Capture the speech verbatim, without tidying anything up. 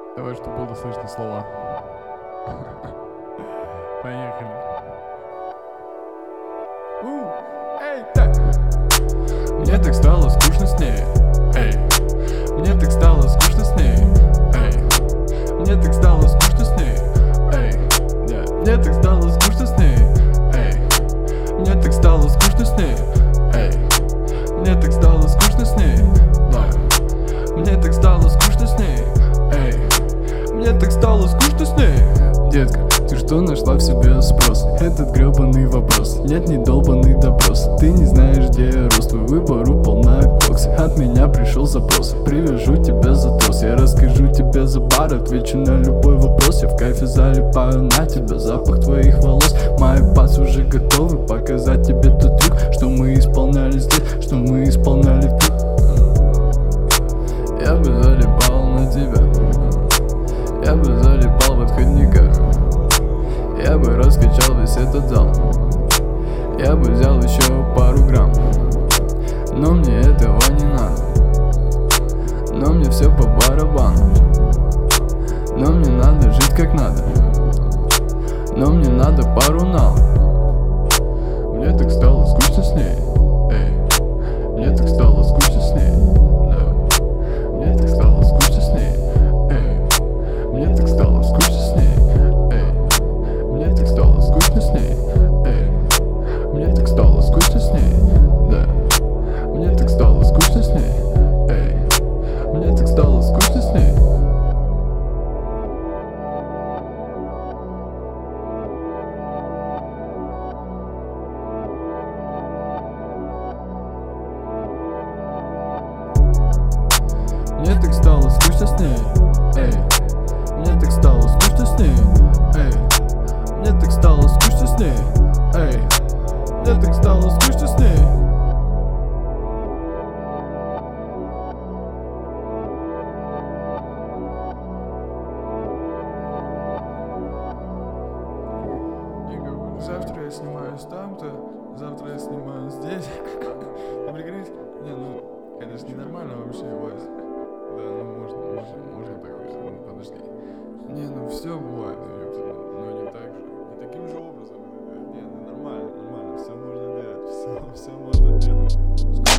Давай, чтобы было слышно слова. Поехали. У, эй, так. Мне так стало скучно с ней. Эй. Мне так стало скучно с ней. Эй. Мне так стало скучно с ней. Эй. Yeah. Мне так стало скучно с ней. Эй. Мне так стало скучно с ней. Эй. Мне так стало скучно с ней. Yeah. Мне так стало скучно с ней. Эй. Мне так стало скучно с ней. Детка, ты что нашла в себе спрос? Этот гребаный вопрос, нет, не долбанный допрос. Ты не знаешь, где я рос, твой выбор упал на кокс. От меня пришел запрос, привяжу тебя за трос. Я расскажу тебе за бар, отвечу на любой вопрос. Я в кайфе залипаю на тебя, запах твоих волос. Мои пацы уже готовы показать тебе тот трюк, что мы исполняли здесь, что мы исполняли тут. Я бы залипал на тебя, я бы залипал в отходниках, я бы раскачал весь этот зал, я бы взял еще пару грамм. Но мне этого не надо, но мне все по барабану. Но мне надо жить как надо, но мне надо пару нал. Мне так стало скучно с ней. Эй. Мне так стало скучно с ней. Да. Мне так стало скучно с ней. Эй. Мне так стало скучно с ней. Эй. Мне так стало скучно с ней. Эй. Мне так стало скучно с ней. Да. Мне так стало скучно с ней. Эй. Мне так стало скучно с ней. Мне так стало скучно с ней. Эй. Мне так стало скучно с ней. Эй. Мне так стало скучно с ней. Эй. Мне так стало скучно с ней. Завтра я снимаюсь там-то, завтра я снимаюсь здесь. Ты прикинь? Не, ну, это же ненормально вообще, Вась. Да, ну можно, можно, можно так говорить. Ну, подожди. Не, ну все бывает, но не так же. Не таким же образом. Не, ну нормально, нормально, все можно делать, все, все можно делать.